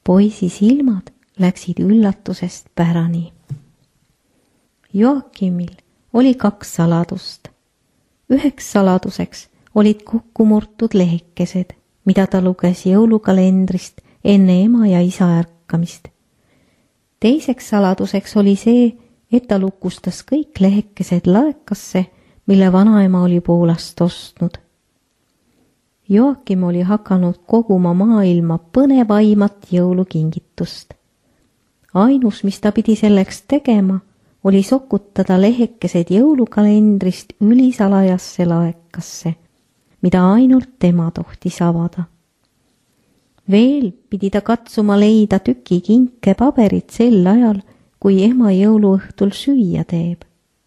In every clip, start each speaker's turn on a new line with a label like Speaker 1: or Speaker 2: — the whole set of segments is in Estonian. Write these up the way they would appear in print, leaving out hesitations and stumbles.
Speaker 1: Poisi silmad läksid üllatusest pärani. Joakimil oli 2 saladust. Üheks saladuseks olid kokku murtud lehekesed, mida ta luges jõulukalendrist enne ema ja isa ärkamist. Teiseks saladuseks oli see, et ta lukustas kõik lehekesed laekasse, mille vanaema oli Poolast ostnud. Joakim oli hakanud koguma maailma põnevaimat jõulukingitust. Ainus, mis ta pidi selleks tegema, oli sokutada lehekesed jõulukalendrist ülisalajasse laekasse, mida ainult tema tohtis avada. Veel pidi ta katsuma leida tüki kinke paberit sel ajal, kui ema jõuluõhtul süüa teeb.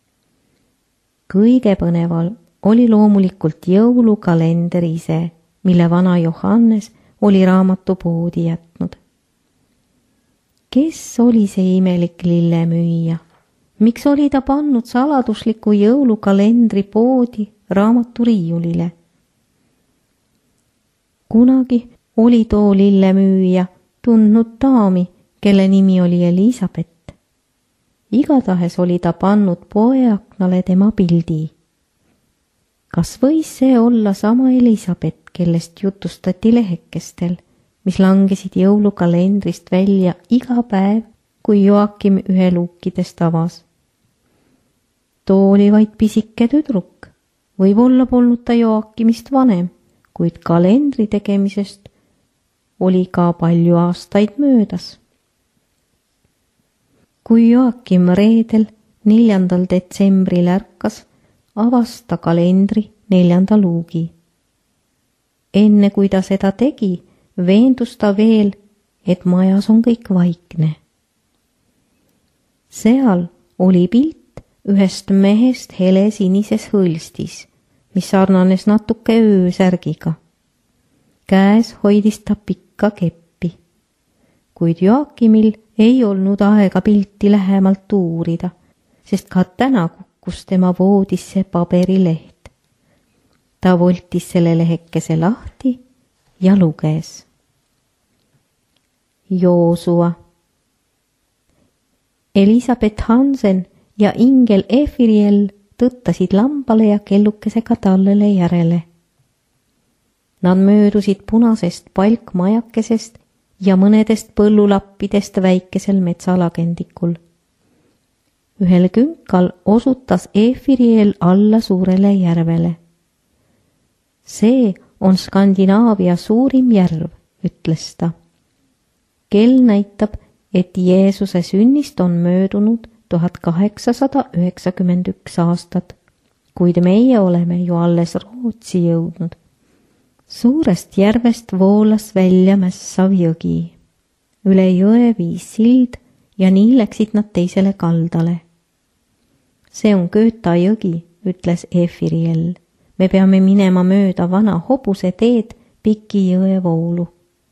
Speaker 1: Kõige põneval oli loomulikult jõulukalender ise, mille vana Johannes oli raamatupoodi jätnud. Kes oli see imelik lillemüüja? Miks oli ta pannud saladusliku jõulukalendri poodi raamaturiiulile? Kunagi oli too lillemüüja tundnud daami, kelle nimi oli Elisabeth. Igatahes oli ta pannud poeaknale tema pildi. Kas võis see olla sama Elisabeth, kellest jutustati lehekestel, mis langesid jõulukalendrist välja iga päev, kui Joakim ühe luukidest avas? Too oli vaid pisike tüdruk. Võib-olla polnud ta Joakimist vanem, kuid kalendri tegemisest oli ka palju aastaid möödas. Kui Joakim reedel 4. detsembril ärkas, avas ta kalendri 4. luugi. Enne kui ta seda tegi, veendus ta veel, et majas on kõik vaikne. Seal oli pilt ühest mehest helesinises hõlstis, mis sarnanes natuke öösärgiga. Käes hoidis ta pikka keppi, kuid Joakimil ei olnud aega pilti lähemalt uurida, sest ka täna kukkus tema voodisse paberileht. Ta voltis selle lehekese lahti ja luges. Joosua. Elisabeth Hansen ja ingel Efiriel tõttasid lambale ja kellukesega tallele järele. Nad möödusid punasest palkmajakesest ja mõnedest põllulappidest väikesel metsalagendikul. Ühel künkal osutas Efiriel alla suurele järvele. See on Skandinaavia suurim järv, ütles ta. Kell näitab, et Jeesuse sünnist on möödunud 1891 aastat, kuid meie oleme ju alles Rootsi jõudnud. Suurest järvest voolas välja mässav jõgi. Üle jõe viis sild ja nii läksid nad teisele kaldale. See on Göta jõgi, ütles Efiriel. Me peame minema mööda vana hobuse teed piki jõe voolu.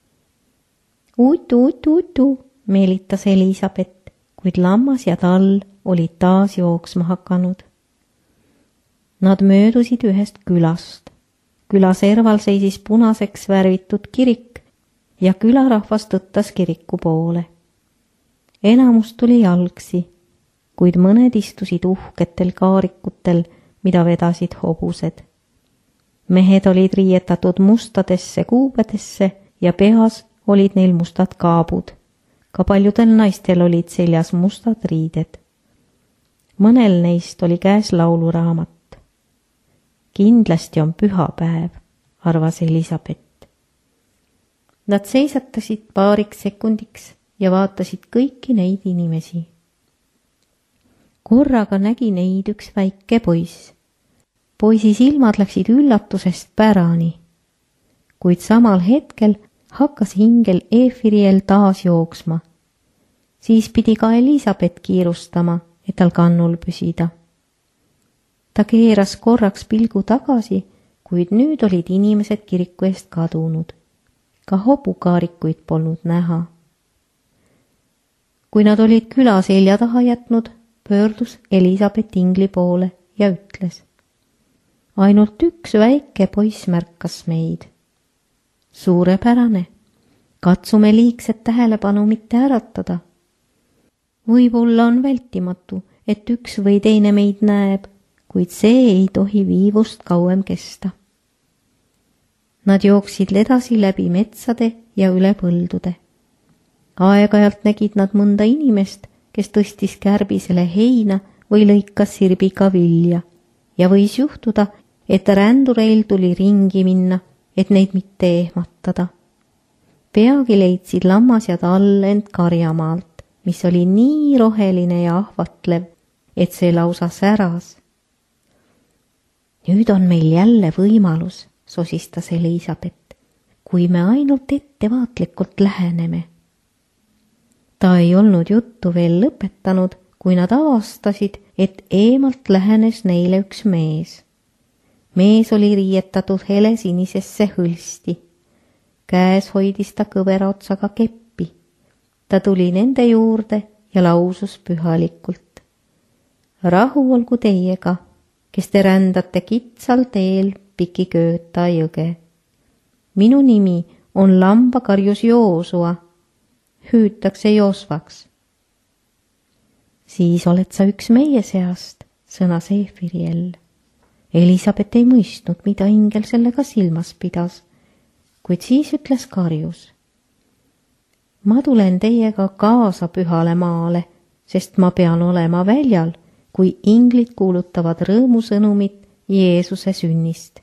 Speaker 1: Utu, meelitas Elisabeth, kuid lammas ja tall olid taas jooksma hakanud. Nad möödusid ühest külast. Küla serval seisis punaseks värvitud kirik ja külarahvas tõttas kiriku poole. Enamus tuli jalgsi, kuid mõned istusid uhketel kaarikutel, mida vedasid hobused. Mehed olid riietatud mustadesse kuubedesse ja peas olid neil mustad kaabud. Ka paljudel naistel olid seljas mustad riided. Mõnel neist oli käes lauluraamat. Kindlasti on pühapäev, arvas Elisabeth. Nad seisatasid paariks sekundiks ja vaatasid kõiki neid inimesi. Korraga nägi neid üks väike poiss. Poisi silmad läksid üllatusest pärani, kuid samal hetkel hakkas ingel Efiriel taas jooksma. Siis pidi ka Elisabeth kiirustama, et tal kannul püsida. Ta keeras korraks pilgu tagasi, kuid nüüd olid inimesed kiriku eest kadunud. Ka hobukaarikuid polnud näha. Kui nad olid küla selja taha jätnud, pöördus Elisabeth ingli poole ja ütles. Ainult üks väike poiss märkas meid. Suurepärane. Katsume liigset tähelepanu mitte äratada. Võib-olla on vältimatu, et üks või teine meid näeb, kuid see ei tohi viivust kauem kesta. Nad jooksid edasi läbi metsade ja üle põldude. Aeg-ajalt nägid nad mõnda inimest, kes tõstis kärbisele heina või lõikas sirbiga vilja ja võis juhtuda, et rändureil tuli ringi minna, et neid mitte ehmatada. Peagi leidsid lammas ja tall end karjamaalt, mis oli nii roheline ja ahvatlev, et see lausa säras. Nüüd on meil jälle võimalus, sosistas Elisabeth, kui me ainult ettevaatlikult läheneme. Ta ei olnud juttu veel lõpetanud, kui nad avastasid, et eemalt lähenes neile üks mees. Mees oli riietatud helesinisesse hõlsti. Käes hoidis ta kõvera otsaga keppi. Ta tuli nende juurde ja lausus pühalikult. Rahu olgu teiega, kes te rändate kitsal teel piki Göta jõge. Minu nimi on lambakarjus Joosua, hüütakse Joosvaks. Siis oled sa üks meie seast, sõnas Eefiriel. Elisabeth ei mõistnud, mida ingel sellega silmas pidas, kuid siis ütles karjus. Ma tulen teiega kaasa pühale maale, sest ma pean olema väljal, kui inglid kuulutavad rõõmusõnumit Jeesuse sünnist.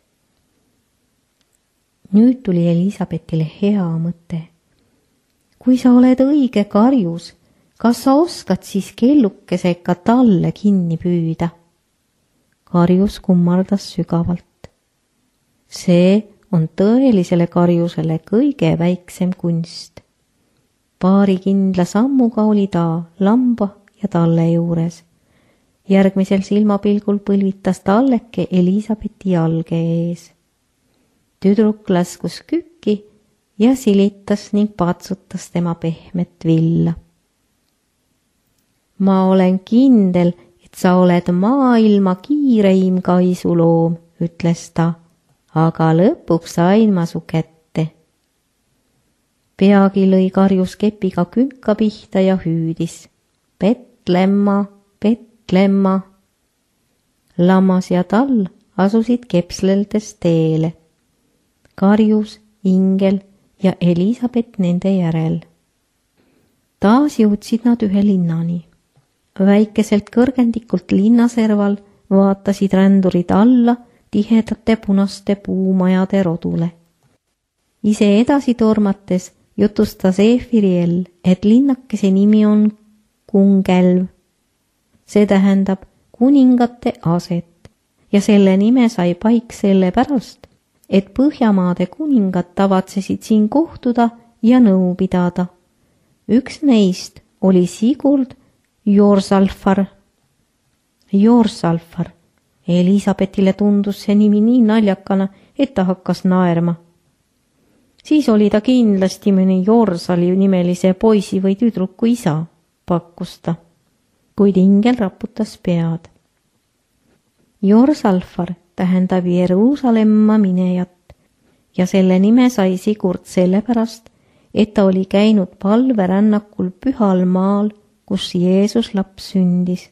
Speaker 1: Nüüd tuli Elisabethile hea mõte. Kui sa oled õige karjus, kas sa oskad siis kellukesega talle kinni püüda? Karjus kummardas sügavalt. See on tõelisele karjusele kõige väiksem kunst. Paari kindla sammuga oli ta lamba ja talle juures. Järgmisel silmapilgul põlvitas talleke Elisabethi jalge ees. Tüdruk laskus kükki ja silitas ning patsutas tema pehmet villa. Ma olen kindel, et sa oled maailma kiireim kaisuloom, ütles ta, aga lõpuks sain ma su kätte. Peagi lõi karjus kepiga künka pihta ja hüüdis. Petlemma, Petlemma. Lammas ja tall asusid kepsleldes teele. Karjus, ingel ja Elisabeth nende järel. Taas jõudsid nad ühe linnani. Väikeselt kõrgendikult linnaserval vaatasid rändurid alla tihedate punaste puumajade rodule. Ise edasi tormates jutustas Eefiriel, et linnakese nimi on Kungelv. See tähendab kuningate aset ja selle nime sai paik selle pärast, et Põhjamaade kuningad tavatsesid siin kohtuda ja nõu pidada. Üks neist oli Sigurd Jorsalfar. Jorsalfar. Elisabethile tundus see nimi nii naljakana, et ta hakkas naerma. Siis oli ta kindlasti mõni Jorsali nimelise poisi või tüdruku isa, pakkus ta, kuid ingel raputas pead. Jorsalfar tähendab Jeruusalemma minejat ja selle nime sai Sigurd sellepärast, et ta oli käinud palverännakul pühal maal, kus Jeesus laps sündis.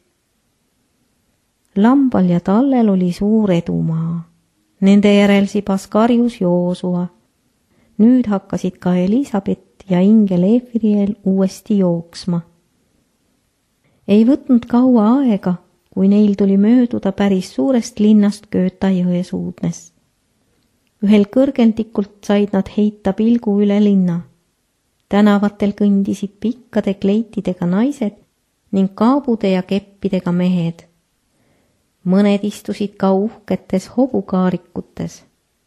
Speaker 1: Lambal ja tallel oli suur edumaa. Nende järel sibas karjus Joosua. Nüüd hakkasid ka Elisabeth ja ingel Eefiriel uuesti jooksma. Ei võtnud kaua aega, kui neil tuli mööduda päris suurest linnast Göta jõe suudmes. Ühel kõrgendikult said nad heita pilgu üle linna. Tänavatel kõndisid pikkade kleitidega naised ning kaabude ja keppidega mehed. Mõned istusid ka uhketes hobukaarikutes.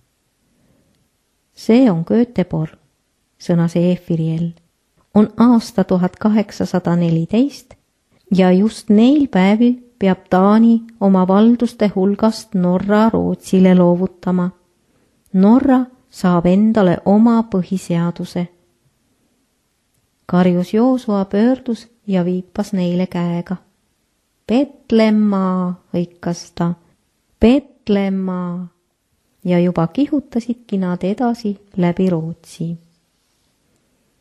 Speaker 1: See on Göteborg, sõnas Eefiriel. On aasta 1814 ja just neil päevil peab Taani oma valduste hulgast Norra Rootsile loovutama. Norra saab endale oma põhiseaduse. Karjus Joosua pöördus ja viipas neile käega. Petlemma, hõikas ta, Petlemma, ja juba kihutasidki nad edasi läbi Rootsi.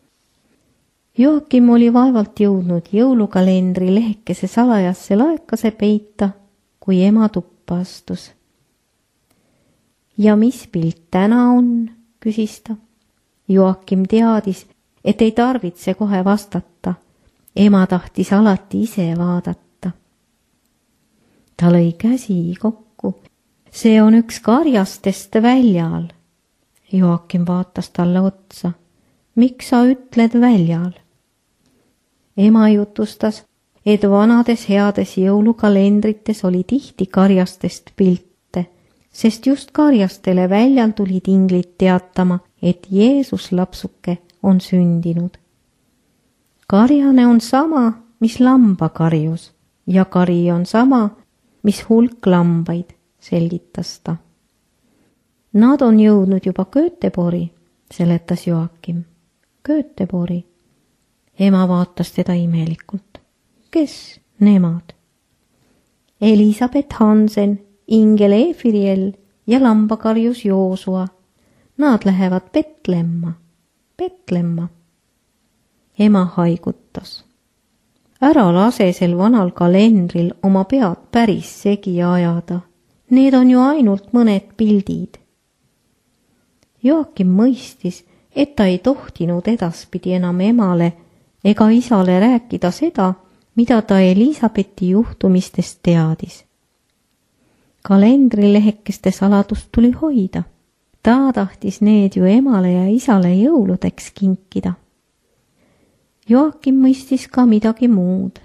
Speaker 1: Joakim oli vaevalt jõudnud jõulukalendri lehekese salajasse laekase peita, kui ema tuppa astus. Ja mis pilt täna on, küsis ta. Joakim teadis, et ei tarvitse kohe vastata. Ema tahtis alati ise vaadata. Ta lõi käsi kokku. See on üks karjastest väljal. Joakim vaatas talle otsa. Miks sa ütled väljal? Ema jutustas, et vanades heades jõulukalendrites oli tihti karjastest pilte, sest just karjastele väljal tulid inglid teatama, et Jeesus lapsuke on sündinud. Karjane on sama, mis lambakarjus, ja kari on sama, mis hulk lambaid, selgitas ta. Nad on jõudnud juba Göteborgi, seletas Joakim. Göteborgi. Ema vaatas teda imelikult. Kes nemad? Elisabeth Hansen, ingel Efiriel ja lambakarjus Joosua. Nad lähevad Petlemma. Ema haigutas. Ära lase sel vanal kalendril oma pead päris segi ajada. Need on ju ainult mõned pildid. Joakim mõistis, et ta ei tohtinud edaspidi enam emale ega isale rääkida seda, mida ta Elisabethi juhtumistest teadis. Kalendrilehekeste saladust tuli hoida. Ta tahtis need ju emale ja isale jõuludeks kinkida. Joakim mõistis ka midagi muud.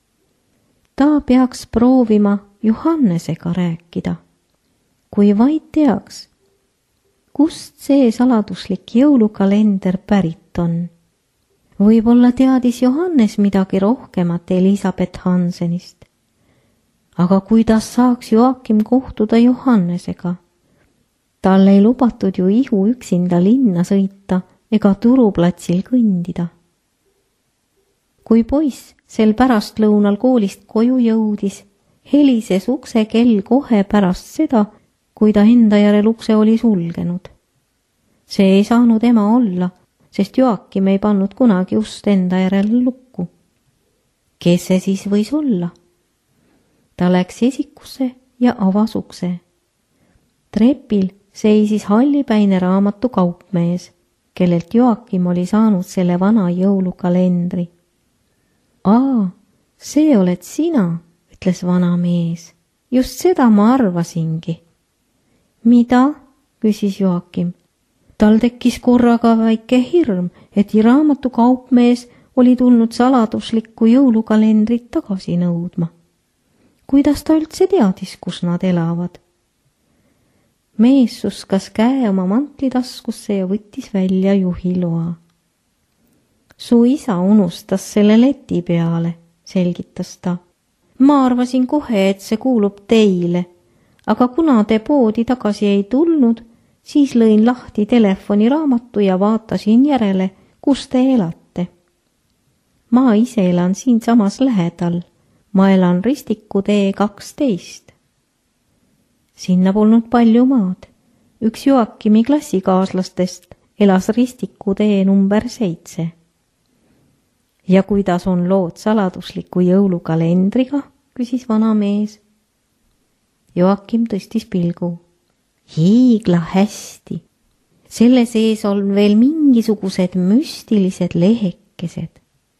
Speaker 1: Ta peaks proovima Johannesega rääkida, kui vaid teaks, kust see saladuslik jõulukalender pärit on. Võib-olla teadis Johannes midagi rohkemat Elisabeth Hansenist. Aga kuidas saaks Joakim kohtuda Johannesega? Tal ei lubatud ju ihu üksinda linna sõita ega turuplatsil kõndida. Kui poiss sel pärastlõunal koolist koju jõudis, helises ukse kell kohe pärast seda, kui ta enda järel ukse oli sulgenud. See ei saanud ema olla, sest Joakim ei pannud kunagi ust enda järel lukku. Kes see siis võis olla? Ta läks esikusse ja avas ukse. Trepil seisis hallipäine raamatu kaupmees, kellelt Joakim oli saanud selle vana jõulukalendri. Aa, see oled sina, ütles vana mees. Just seda ma arvasingi. Mida? Küsis Joakim. Tal tekkis korraga väike hirm, et raamatu kaupmees oli tulnud saladuslikku jõulukalendrit tagasi nõudma. Kuidas ta üldse teadis, kus nad elavad? Mees suskas käe oma mantlitaskusse ja võttis välja juhiloa. Su isa unustas selle leti peale, selgitas ta. Ma arvasin kohe, et see kuulub teile, aga kuna te poodi tagasi ei tulnud, siis lõin lahti telefoniraamatu ja vaatasin järele, kus te elate. Ma ise elan siinsamas lähedal. Ma elan Ristikutee 12. Sinna polnud palju maad. Üks Joakimi klassikaaslastest elas Ristikutee number 7. Ja kuidas on lood saladusliku jõulukalendriga, küsis vana mees. Joakim tõstis pilgu. Hiigla hästi. Selle sees on veel mingisugused müstilised lehekesed.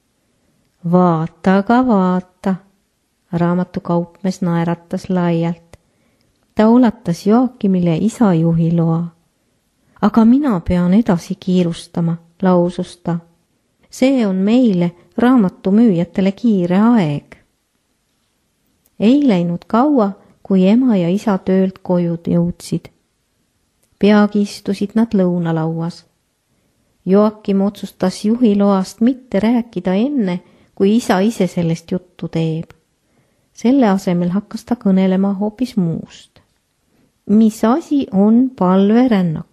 Speaker 1: Vaata aga vaata. Raamatu kaupmees naeratas laialt. Ta ulatas Joakimile isa juhiloa. Aga mina pean edasi kiirustama, lausus ta. See on meile raamatumüüjatele kiire aeg. Ei läinud kaua, kui ema ja isa töölt koju jõudsid. Peagi istusid nad lõunalauas. Joakim otsustas juhiloast mitte rääkida enne, kui isa ise sellest juttu teeb. Selle asemel hakkas ta kõnelema hoopis muust. Mis asi on palverännak?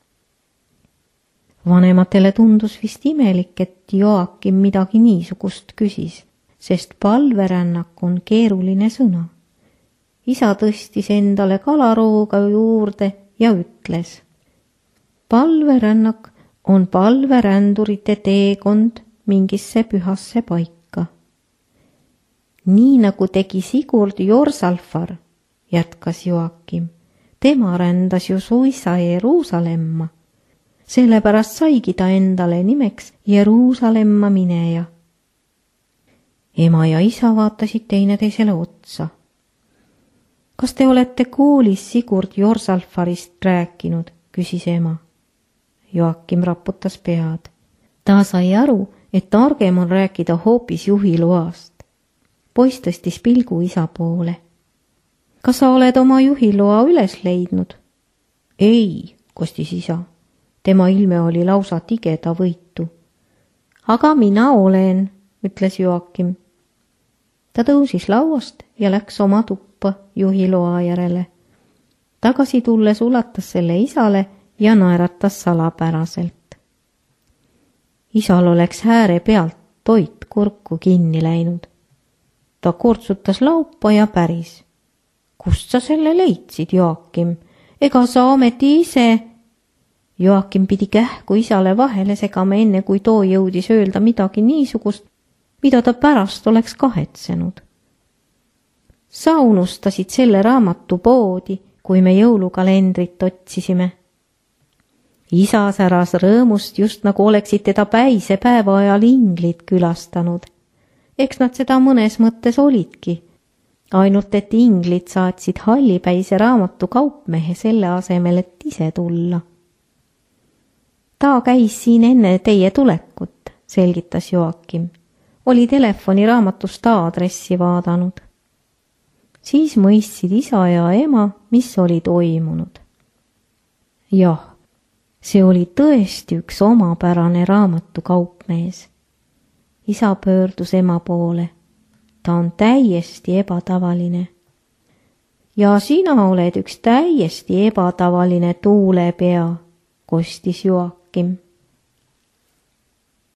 Speaker 1: Vanematele tundus vist imelik, et Joakim midagi niisugust küsis, sest palverännak on keeruline sõna. Isa tõstis endale kalarooga juurde ja ütles. Palverännak on palverändurite teekond mingisse pühasse paika. Nii nagu tegi Sigurd Jorsalfar, jätkas Joakim. Tema rändas ju suisa Jeruusalemma. Sellepärast saigi ta endale nimeks Jeruusalemma mineja. Ema ja isa vaatasid teineteisele otsa. Kas te olete koolis Sigurd Jorsalfarist rääkinud, küsis ema. Joakim raputas pead. Ta sai aru, et targem on rääkida hoopis juhiloast. Poiss tõstis pilgu isa poole. Kas sa oled oma juhiloa üles leidnud? Ei, kostis isa. Tema ilme oli lausa tigeda võitu. Aga mina olen, ütles Joakim. Ta tõusis lauast ja läks oma tuppa juhiloa järele. Tagasi tulles ulatas selle isale ja naeratas salapäraselt. Isal oleks hääre pealt toit kurku kinni läinud. Ta kortsutas laupa ja päris. Kust sa selle leidsid, Joakim? Ega sa ometi ise? Joakim pidi kähku isale vahele segama enne, kui too jõudis öelda midagi niisugust, mida ta pärast oleks kahetsenud. Sa unustasid selle raamatu poodi, kui me jõulukalendrit otsisime. Isa säras rõõmust, just nagu oleksid teda päise päeva ajal inglid külastanud. Eks nad seda mõnes mõttes olidki. Ainult, et inglid saatsid hallipäise raamatu kaupmehe selle asemel, et ise tulla. Ta käis siin enne teie tulekut, selgitas Joakim. Oli telefoniraamatust aadressi vaadanud. Siis mõistsid isa ja ema, mis oli toimunud. Jah, see oli tõesti üks omapärane raamatu kaupmees. Isa pöördus ema poole. Ta on täiesti ebatavaline. Ja sina oled üks täiesti ebatavaline tuulepea, kostis Joakim.